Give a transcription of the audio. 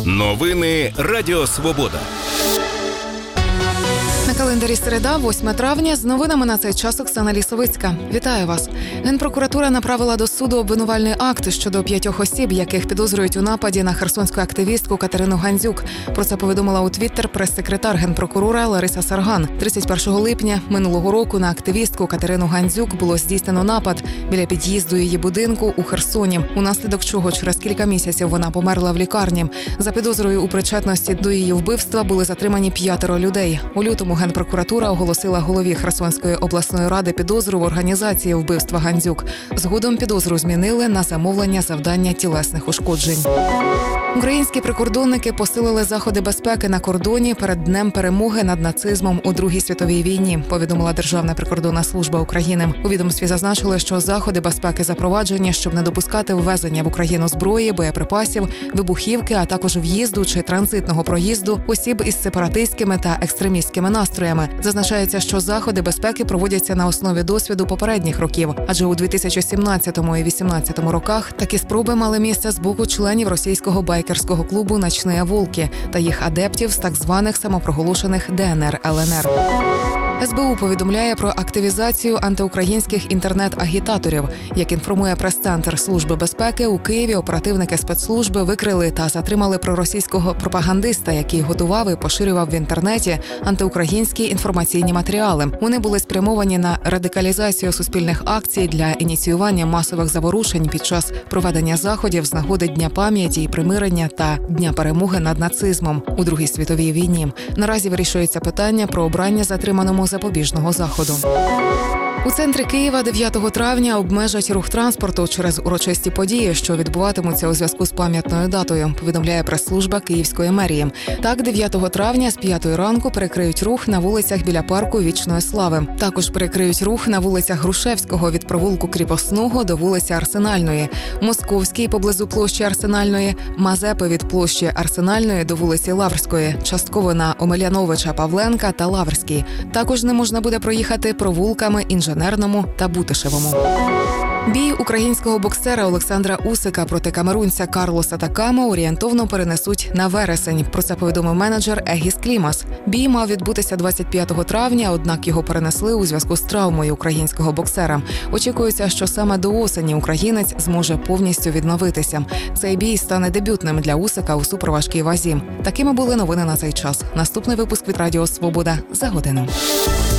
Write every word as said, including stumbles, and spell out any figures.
Новини Радіо Свобода. На календарі середа, восьме травня, з новинами на цей час Оксана Лісовицька. Вітаю вас. Генпрокуратура направила до суду обвинувальний акт щодо п'ятьох осіб, яких підозрюють у нападі на херсонську активістку Катерину Гандзюк. Про це повідомила у Твіттер прес-секретар Генпрокурора Лариса Сарган. тридцять першого липня минулого року на активістку Катерину Гандзюк було здійснено напад біля під'їзду її будинку у Херсоні, унаслідок чого через кілька місяців вона померла в лікарні. За підозрою у причетності до її вбивства були затримані п'ятеро людей. У лютому Генпрокуратура оголосила голові Херсонської обласної ради підозру в організації вбивства Гандзюк. Згодом підозру змінили на замовлення завдання тілесних ушкоджень. Українські прикордонники посилили заходи безпеки на кордоні перед Днем перемоги над нацизмом у Другій світовій війні, повідомила Державна прикордонна служба України. У відомстві зазначили, що заходи безпеки запроваджені, щоб не допускати ввезення в Україну зброї, боєприпасів, вибухівки, а також в'їзду чи транзитного проїзду осіб із сепаратистськими та екстремістськими настроями. Зазначається, що заходи безпеки проводяться на основі досвіду попередніх років, адже у дві тисячі сімнадцятому і вісімнадцятому роках такі спроби мали місце з боку членів російського байкерського клубу «Ночні волки» та їх адептів з так званих самопроголошених Де Ен Ер Ел Ен Ер. Ес Бе У повідомляє про активізацію антиукраїнських інтернет-агітаторів. Як інформує прес-центр Служби безпеки, у Києві оперативники спецслужби викрили та затримали проросійського пропагандиста, який готував і поширював в інтернеті антиукраїнські інформаційні матеріали. Вони були спрямовані на радикалізацію суспільних акцій для ініціювання масових заворушень під час проведення заходів з нагоди Дня пам'яті і примирення та Дня перемоги над нацизмом у Другій світовій війні. Наразі вирішується питання про обрання затриманому запобіжного заходу. У центрі Києва дев'ятого травня обмежать рух транспорту через урочисті події, що відбуватимуться у зв'язку з пам'ятною датою, повідомляє прес-служба Київської мерії. Так, дев'ятого травня з п'ятої ранку перекриють рух на вулицях біля парку Вічної Слави. Також перекриють рух на вулицях Грушевського від провулку Кріпосного до вулиці Арсенальної, Московській поблизу площі Арсенальної, Мазепи від площі Арсенальної до вулиці Лаврської, частково на Омеляновича, Павленка та Лаврській. Також не можна буде проїхати провулками Інженерному та Бутишевому. Бій українського боксера Олександра Усика проти камерунця Карлоса Такамо орієнтовно перенесуть на вересень. Про це повідомив менеджер Егіс Клімас. Бій мав відбутися двадцять п'ятого травня, однак його перенесли у зв'язку з травмою українського боксера. Очікується, що саме до осені українець зможе повністю відновитися. Цей бій стане дебютним для Усика у суперважкій вазі. Такими були новини на цей час. Наступний випуск від Радіо Свобода за годину.